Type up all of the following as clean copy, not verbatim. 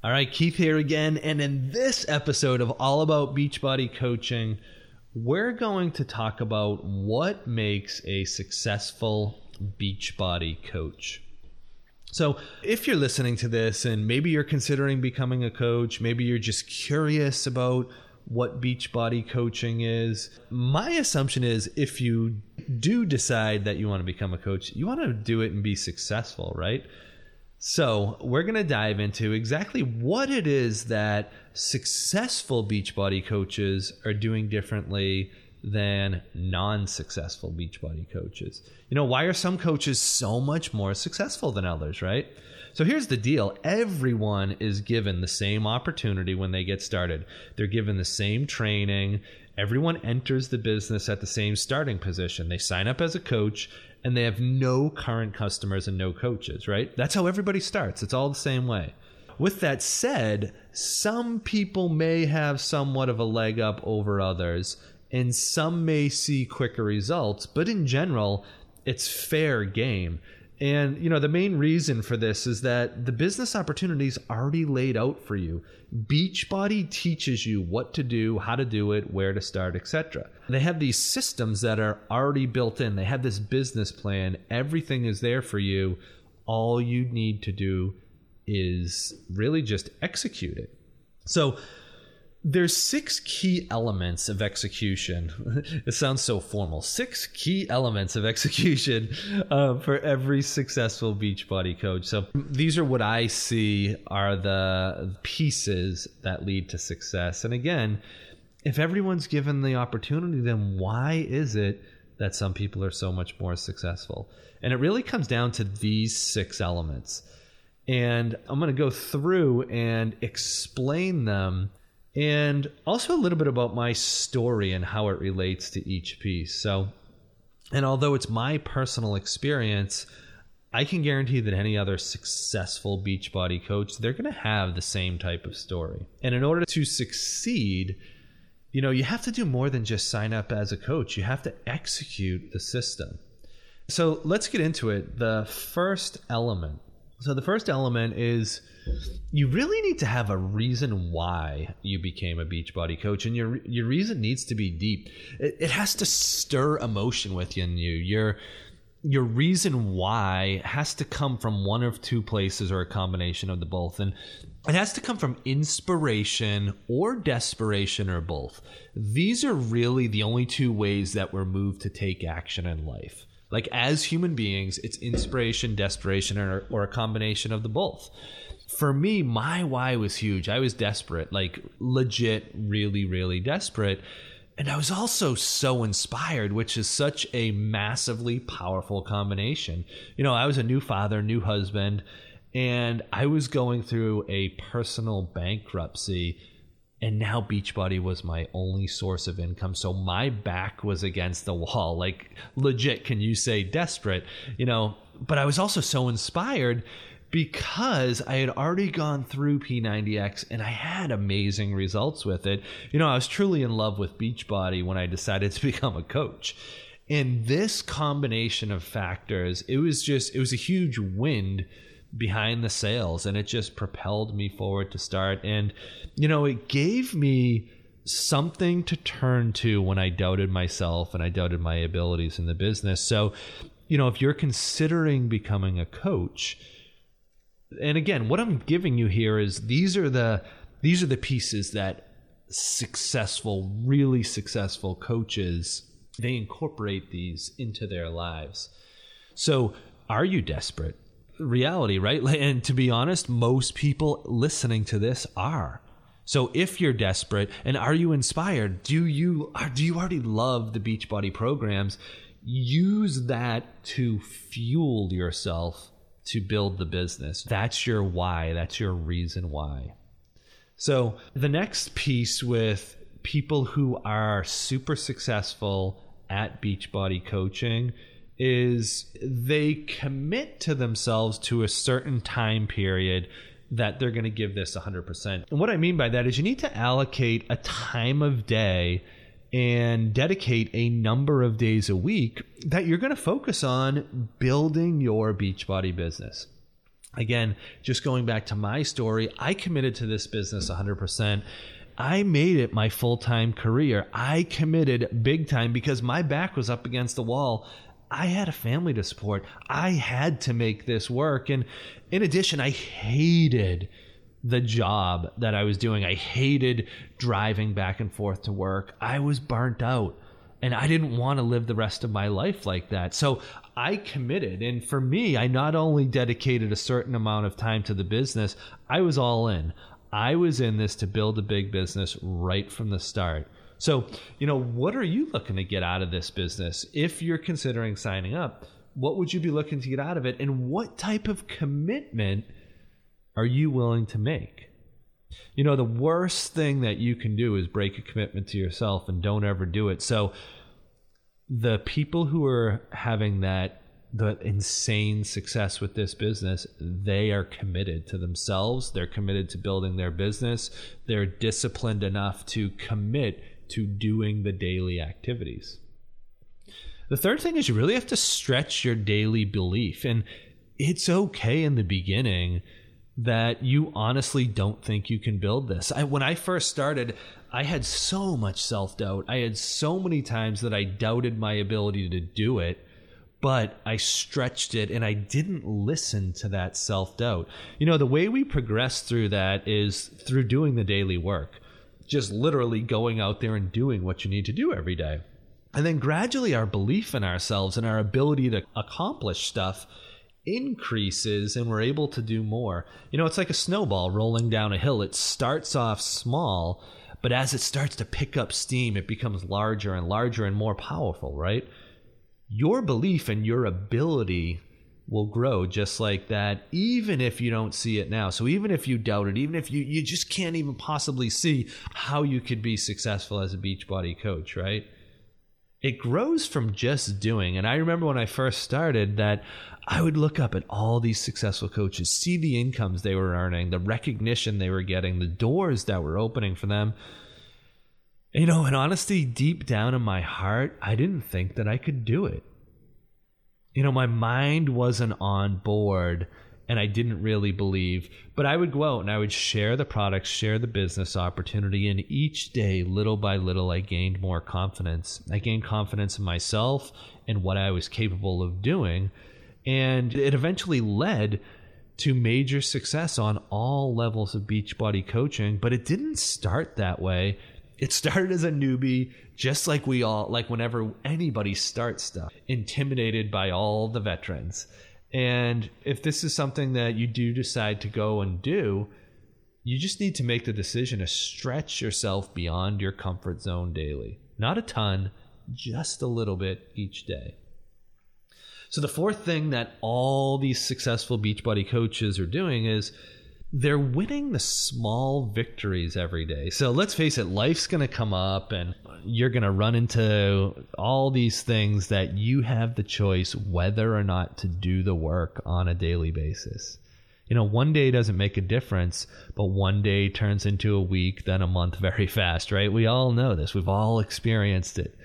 All right, Keith here again, and in this episode of All About Beachbody Coaching, we're going to talk about what makes a successful Beachbody coach. So if you're listening to this and maybe you're considering becoming a coach, maybe you're just curious about what Beachbody coaching is, my assumption is if you do decide that you want to become a coach, you want to do it and be successful, right? So we're going to dive into exactly what it is that successful Beachbody coaches are doing differently than non-successful Beachbody coaches. You know, why are some coaches so much more successful than others, right? So here's the deal. Everyone is given the same opportunity when they get started. They're given the same training. Everyone enters the business at the same starting position. They sign up as a coach and they have no current customers and no coaches, right? That's how everybody starts. It's all the same way. With that said, some people may have somewhat of a leg up over others, and some may see quicker results, but in general, it's fair game. And, you know, the main reason for this is that the business opportunity is already laid out for you. Beachbody teaches you what to do, how to do it, where to start, etc. They have these systems that are already built in. They have this business plan. Everything is there for you. All you need to do is really just execute it. So there's 6 key elements of execution. It sounds so formal. 6 key elements of execution for every successful Beachbody coach. So these are what I see are the pieces that lead to success. And again, if everyone's given the opportunity, then why is it that some people are so much more successful? And it really comes down to these 6 elements. And I'm going to go through and explain them, and also a little bit about my story and how it relates to each piece. So, and although it's my personal experience, I can guarantee that any other successful Beachbody coach, they're going to have the same type of story. And in order to succeed, you know, you have to do more than just sign up as a coach. You have to execute the system. So let's get into it. The first element. So the first element is you really need to have a reason why you became a Beachbody coach, and your reason needs to be deep. It has to stir emotion within you. Your reason why has to come from one of 2 places or a combination of the both, and it has to come from inspiration or desperation or both. These are really the only 2 ways that we're moved to take action in life. Like as human beings, it's inspiration, desperation, or a combination of the both. For me, my why was huge. I was desperate, like legit, really, really desperate. And I was also so inspired, which is such a massively powerful combination. You know, I was a new father, new husband, and I was going through a personal bankruptcy. And now Beachbody was my only source of income. So my back was against the wall. Like legit, can you say desperate? You know, but I was also so inspired because I had already gone through P90X and I had amazing results with it. You know, I was truly in love with Beachbody when I decided to become a coach. And this combination of factors, it was a huge wind behind the sails, and it just propelled me forward to start. And, you know, it gave me something to turn to when I doubted myself and I doubted my abilities in the business. So, you know, if you're considering becoming a coach, and again, what I'm giving you here is these are the pieces that successful, really successful coaches, they incorporate these into their lives. So are you desperate? Reality, right? And to be honest, most people listening to this are. So if you're desperate, and are you inspired? Do you already love the Beachbody programs? Use that to fuel yourself to build the business. That's your why. That's your reason why. So the next piece with people who are super successful at Beachbody coaching is they commit to themselves to a certain time period that they're going to give this 100%. And what I mean by that is you need to allocate a time of day and dedicate a number of days a week that you're going to focus on building your Beachbody business. Again, just going back to my story, I committed to this business 100%. I made it my full-time career. I committed big time because my back was up against the wall. I had a family to support. I had to make this work. And in addition, I hated the job that I was doing. I hated driving back and forth to work. I was burnt out and I didn't want to live the rest of my life like that. So I committed. And for me, I not only dedicated a certain amount of time to the business, I was all in. I was in this to build a big business right from the start. So, what are you looking to get out of this business? If you're considering signing up, what would you be looking to get out of it? And what type of commitment are you willing to make? The worst thing that you can do is break a commitment to yourself, and don't ever do it. So the people who are having the insane success with this business, they are committed to themselves. They're committed to building their business. They're disciplined enough to commit to doing the daily activities. The third thing is you really have to stretch your daily belief. And it's okay in the beginning that you honestly don't think you can build this. When I first started, I had so much self-doubt. I had so many times that I doubted my ability to do it, but I stretched it and I didn't listen to that self-doubt. The way we progress through that is through doing the daily work, just literally going out there and doing what you need to do every day. And then gradually our belief in ourselves and our ability to accomplish stuff increases and we're able to do more. It's like a snowball rolling down a hill. It starts off small, but as it starts to pick up steam, it becomes larger and larger and more powerful, right? Your belief in your ability will grow just like that, even if you don't see it now. So even if you doubt it, even if you just can't even possibly see how you could be successful as a Beachbody coach, right? It grows from just doing. And I remember when I first started that I would look up at all these successful coaches, see the incomes they were earning, the recognition they were getting, the doors that were opening for them. In honesty, deep down in my heart, I didn't think that I could do it. My mind wasn't on board and I didn't really believe, but I would go out and I would share the products, share the business opportunity, and each day, little by little, I gained more confidence. I gained confidence in myself and what I was capable of doing, and it eventually led to major success on all levels of Beachbody coaching, but it didn't start that way. It started as a newbie, just like whenever anybody starts stuff, intimidated by all the veterans. And if this is something that you do decide to go and do, you just need to make the decision to stretch yourself beyond your comfort zone daily. Not a ton, just a little bit each day. So the fourth thing that all these successful Beachbody coaches are doing is they're winning the small victories every day. So let's face it, life's going to come up and you're going to run into all these things that you have the choice whether or not to do the work on a daily basis. One day doesn't make a difference, but one day turns into a week, then a month very fast, right? We all know this. We've all experienced it.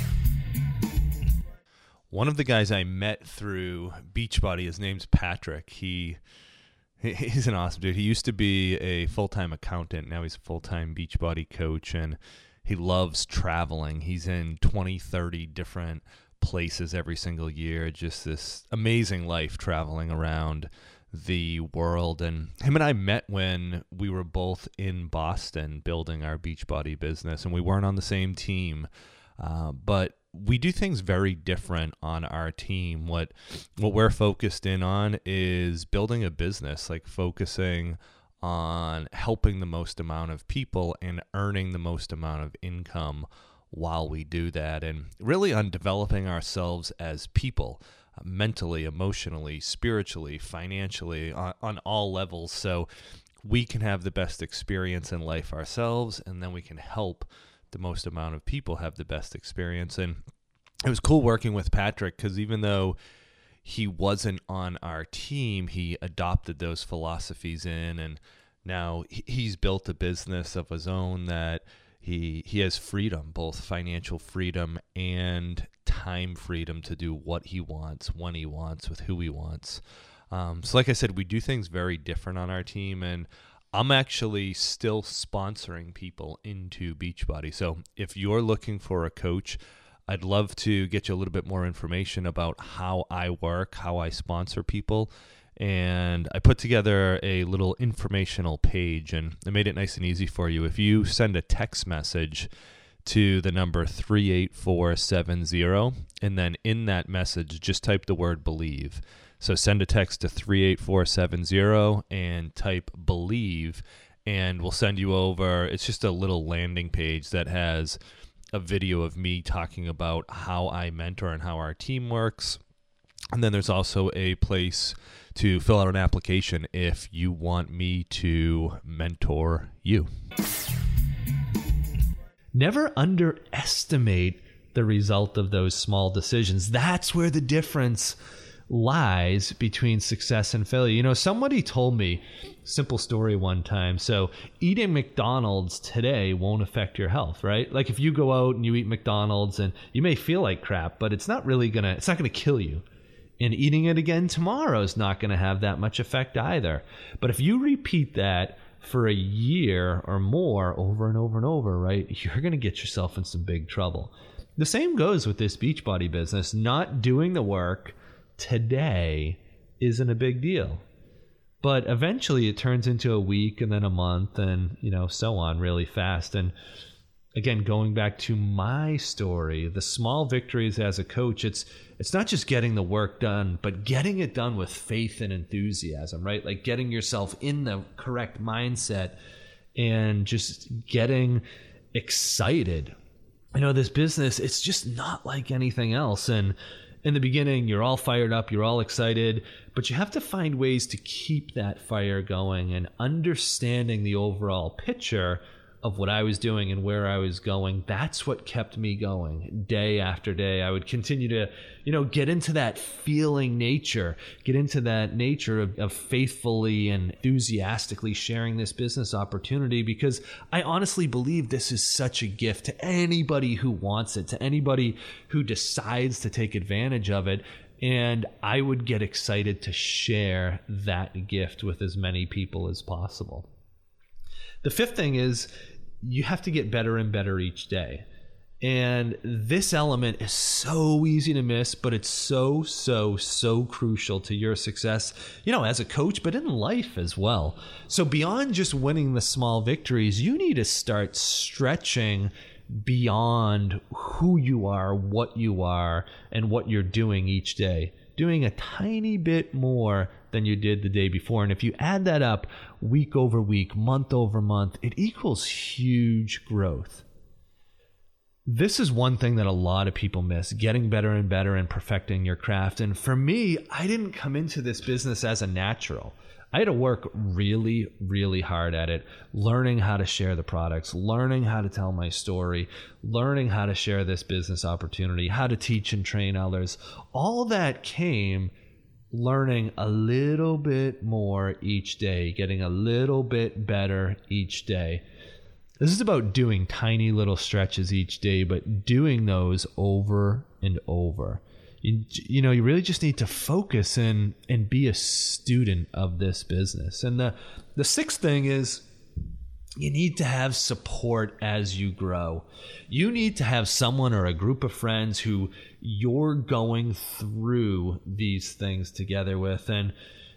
One of the guys I met through Beachbody, his name's Patrick. He's an awesome dude. He used to be a full-time accountant. Now he's a full-time Beachbody coach, and he loves traveling. He's in 20, 30 different places every single year. Just this amazing life traveling around the world. And him and I met when we were both in Boston building our Beachbody business, and we weren't on the same team. But we do things very different on our team. What we're focused in on is building a business, like focusing on helping the most amount of people and earning the most amount of income while we do that, and really on developing ourselves as people, mentally, emotionally, spiritually, financially, on all levels, so we can have the best experience in life ourselves, and then we can help the most amount of people have the best experience. And it was cool working with Patrick because even though he wasn't on our team, he adopted those philosophies in, and now he's built a business of his own that he has freedom, both financial freedom and time freedom to do what he wants, when he wants, with who he wants. So like I said, we do things very different on our team, and I'm actually still sponsoring people into Beachbody. So if you're looking for a coach, I'd love to get you a little bit more information about how I work, how I sponsor people. And I put together a little informational page, and I made it nice and easy for you. If you send a text message to the number 38470, and then in that message, just type the word believe. So send a text to 38470 and type believe, and we'll send you over. It's just a little landing page that has a video of me talking about how I mentor and how our team works. And then there's also a place to fill out an application if you want me to mentor you. Never underestimate the result of those small decisions. That's where the difference lies between success and failure. You know, somebody told me, simple story one time. So eating McDonald's today won't affect your health, right? Like if you go out and you eat McDonald's and you may feel like crap, but it's not gonna kill you. And eating it again tomorrow is not going to have that much effect either. But if you repeat that for a year or more over and over and over, right, you're going to get yourself in some big trouble. The same goes with this Beachbody business. Not doing the work today isn't a big deal. But eventually it turns into a week and then a month and, so on really fast. And again, going back to my story, the small victories as a coach, it's not just getting the work done, but getting it done with faith and enthusiasm, right? Like getting yourself in the correct mindset and just getting excited. This business, it's just not like anything else. And in the beginning, you're all fired up, you're all excited, but you have to find ways to keep that fire going and understanding the overall picture of what I was doing and where I was going. That's what kept me going day after day. I would continue to, get into that feeling nature, get into that nature of faithfully and enthusiastically sharing this business opportunity, because I honestly believe this is such a gift to anybody who wants it, to anybody who decides to take advantage of it. And I would get excited to share that gift with as many people as possible. The fifth thing is you have to get better and better each day. And this element is so easy to miss, but it's so crucial to your success, as a coach, but in life as well. So beyond just winning the small victories, you need to start stretching beyond who you are, what you are, and what you're doing each day. Doing a tiny bit more than you did the day before. And if you add that up week over week, month over month, it equals huge growth. This is one thing that a lot of people miss, getting better and better and perfecting your craft. And for me, I didn't come into this business as a natural. I had to work really, really hard at it, learning how to share the products, learning how to tell my story, learning how to share this business opportunity, how to teach and train others. All that came learning a little bit more each day, getting a little bit better each day. This is about doing tiny little stretches each day, but doing those over and over. You really just need to focus and be a student of this business. And the sixth thing is you need to have support as you grow. You need to have someone or a group of friends who you're going through these things together with. And,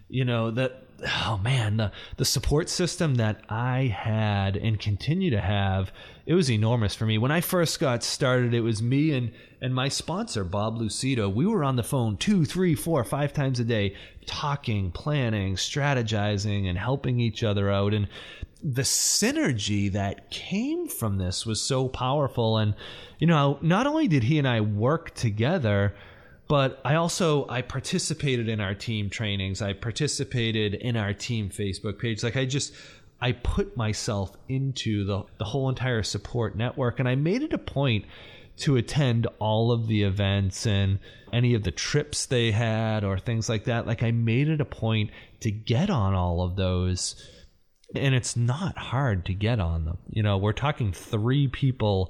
the support system that I had and continue to have, it was enormous for me. When I first got started, it was me and my sponsor, Bob Lucido. We were on the phone 2, 3, 4, 5 times a day, talking, planning, strategizing, and helping each other out. And the synergy that came from this was so powerful. And, not only did he and I work together, but I participated in our team trainings. I participated in our team Facebook page. I put myself into the whole entire support network, and I made it a point to attend all of the events and any of the trips they had or things like that. I made it a point to get on all of those, and it's not hard to get on them. We're talking 3 people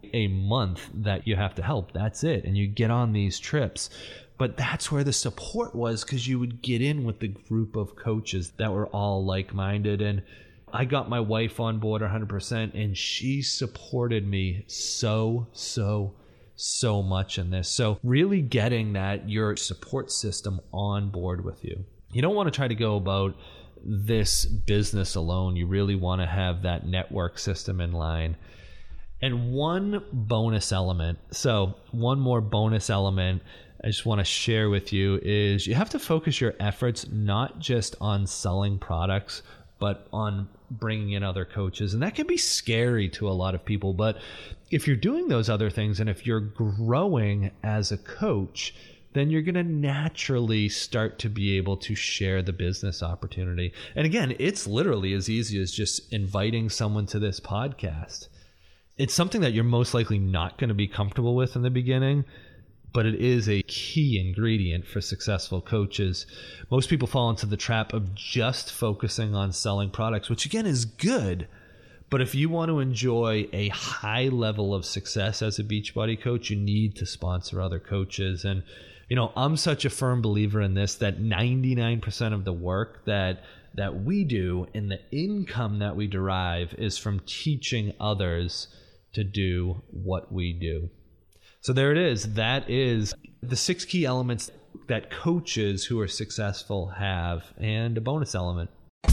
a month that you have to help. That's it. And you get on these trips. But that's where the support was, because you would get in with the group of coaches that were all like-minded. And I got my wife on board 100%, and she supported me so much in this. So really getting that your support system on board with you. You don't want to try to go about this business alone. You really want to have that network system in line. And one bonus element, so one more bonus element I just want to share with you is you have to focus your efforts not just on selling products, but on bringing in other coaches. And that can be scary to a lot of people. But if you're doing those other things, and if you're growing as a coach, then you're going to naturally start to be able to share the business opportunity. And again, it's literally as easy as just inviting someone to this podcast. It's something that you're most likely not going to be comfortable with in the beginning, but it is a key ingredient for successful coaches. Most people fall into the trap of just focusing on selling products, which again is good. But if you want to enjoy a high level of success as a Beachbody coach, you need to sponsor other coaches. And, I'm such a firm believer in this, that 99% of the work that we do and the income that we derive is from teaching others to do what we do. So there it is. That is the 6 key elements that coaches who are successful have, and a bonus element.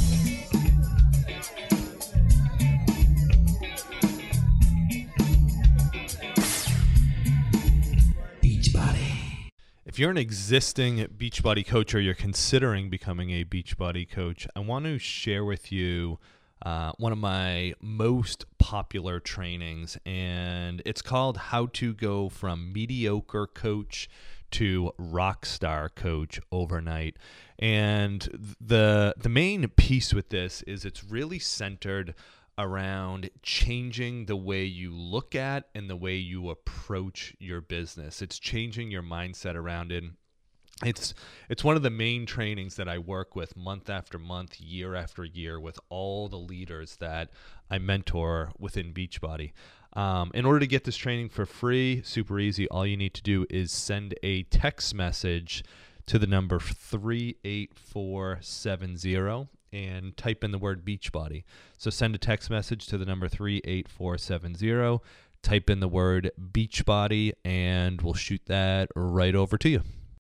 If you're an existing Beachbody coach, or you're considering becoming a Beachbody coach, I want to share with you one of my most popular trainings, and it's called How to Go from Mediocre Coach to Rockstar Coach Overnight. And the main piece with this is it's really centered around changing the way you look at and the way you approach your business. It's changing your mindset around it. It's one of the main trainings that I work with month after month, year after year, with all the leaders that I mentor within Beachbody. In order to get this training for free, super easy, all you need to do is send a text message to the number 38470 and type in the word Beachbody. So send a text message to the number 38470, type in the word Beachbody, and we'll shoot that right over to you.